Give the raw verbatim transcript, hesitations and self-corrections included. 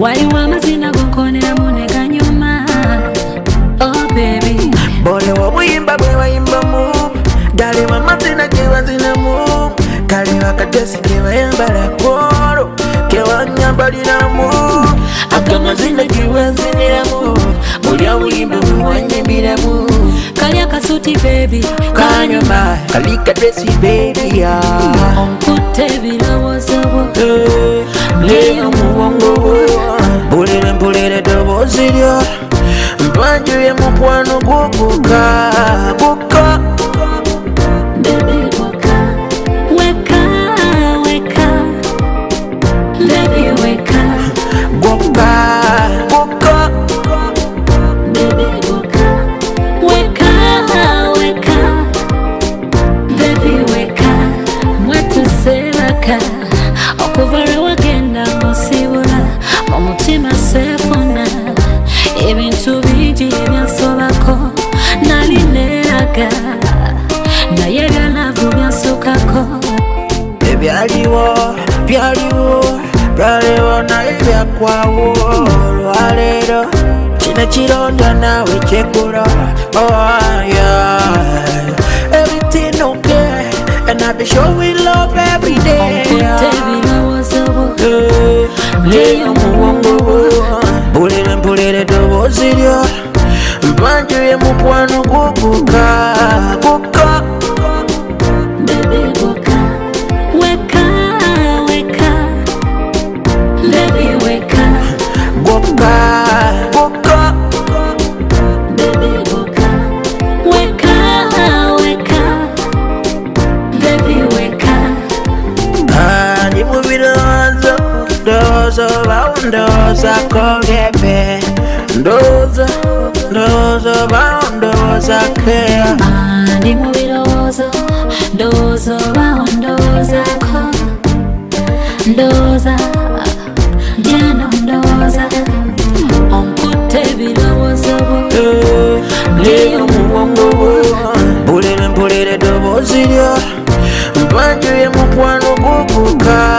wali wamazina gukonera muneka nyuma. Oh baby, bole wabuyimba bwe wayimba mu dale wamazina ge wazina mu kale wakadesi ke wayambala koro ke wanyambalira mu akamazina ge wazinira mu buli wayimba bwe wanyimbira mu kalya kasuti baby kanyuma kali kadesi baby ya onkutte bilowoozo bwo leyo muwongo bulire mbulire dobozi lyo mpanjuye mukwano guguka guka baby waka weka weka baby weka guka guka baby waka weka weka baby weka mwetuseraka okuvara wagenda musibula omutima sefuna ebintu biji ebyansobako nalineraga naye byalavu byansukako ebyaliwo byaliwo byaliwo naye byakwawo olwaleero kino kironda nawe kyegula. Oh yeah, everything okay and I be showing love every day. onkutte ebirowoozo bwo leyo muwongo bulire mbulire dobozi lyo mpanjuye mukwano guguka guka baby waka weka weka baby weka guka guka baby waka weka weka baby weka ndi mu birowoozo ndowooza obawo ndowooza kogebe ndowooza ndowooza obawo ndowooza keya ndi mu birowoozo ndowooza obawo ndowoozako ndowooza jeno ndowooza onkutte ebirowoozo bwo leyo muwongo bulire mbulire dobozi lyo mpanjuye mukwano guguka